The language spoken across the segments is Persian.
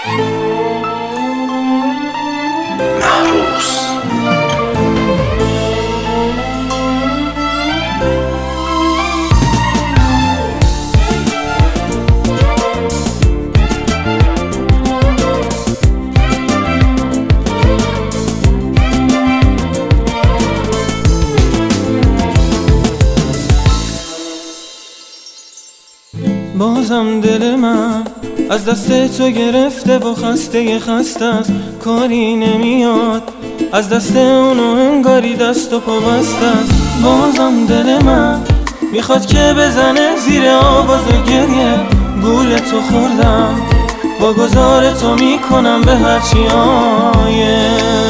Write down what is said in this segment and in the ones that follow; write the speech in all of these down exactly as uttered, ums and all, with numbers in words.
محروس. بازم دل من از دست تو گرفته و خسته خسته است، کاری نمیاد از دست اونو، انگاری دست و پا بسته است. بازم دل من میخواد که بزنه زیر آواز گریه، گول تو خوردم با گذار تو میکنم به هرچی آیه.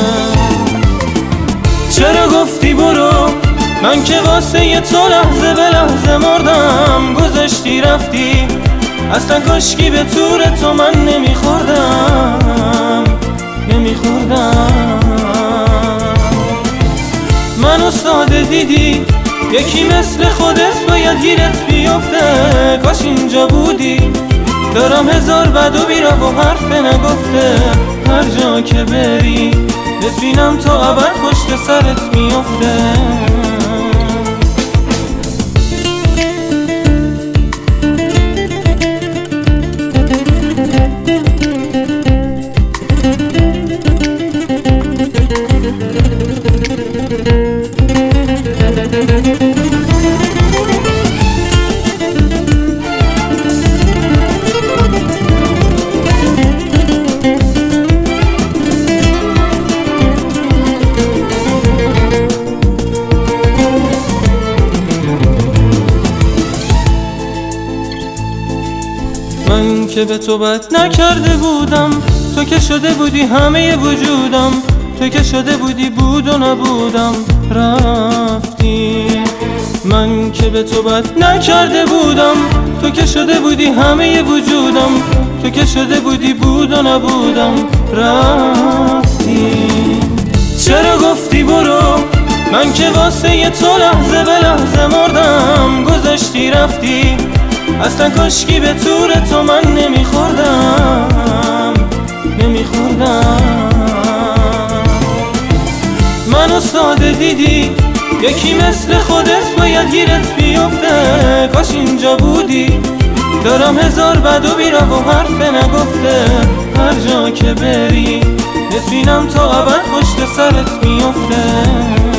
چرا گفتی برو، من که واسه یه تو لحظه به لحظه مردم، گذشتی رفتی اصلا کاشکی به طور تو من نمیخوردم نمیخوردم. منو ساده دیدی، یکی مثل خودت باید گیرت بیفته، کاش اینجا بودی. دارم هزار بد و بیرا و حرف نگفته، هر جا که بری ببینم تو ابد پشت سرت میفته. من که به تو بد نکرده بودم، تو که شده بودی همه وجودم، تو که شده بودی بود و نبودم رفتی. من که به تو بد نکرده بودم، تو که شده بودی همه وجودم، تو که شده بودی بود و نبودم رفتی. چرا گفتی برو، من که واسه یه تو لحظه به لحظه مردم، گذشتی رفتی اصلا کاشکی به طور تو من نمیخوردم نمیخوردم. منو ساده دیدی، یکی مثل خودت باید گیرت بیفته، کاش اینجا بودی. دارم هزار بد و بیرا و حرف نگفته، هر جا که بری ببینم تو ابد پشت سرت میفته.